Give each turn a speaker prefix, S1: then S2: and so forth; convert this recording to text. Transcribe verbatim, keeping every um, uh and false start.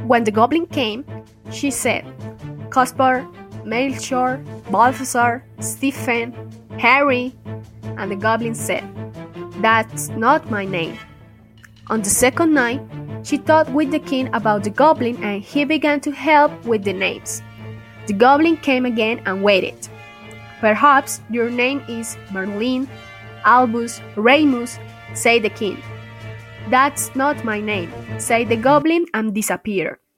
S1: When the goblin came, she said, Caspar, Melchior, Balthasar, Stephen, Harry, and the goblin said, That's not my name. On the second night, she talked with the king about the goblin and he began to help with the names. The goblin came again and waited. Perhaps your name is Merlin, Albus, Remus, said the king. That's not my name, said the goblin and disappeared.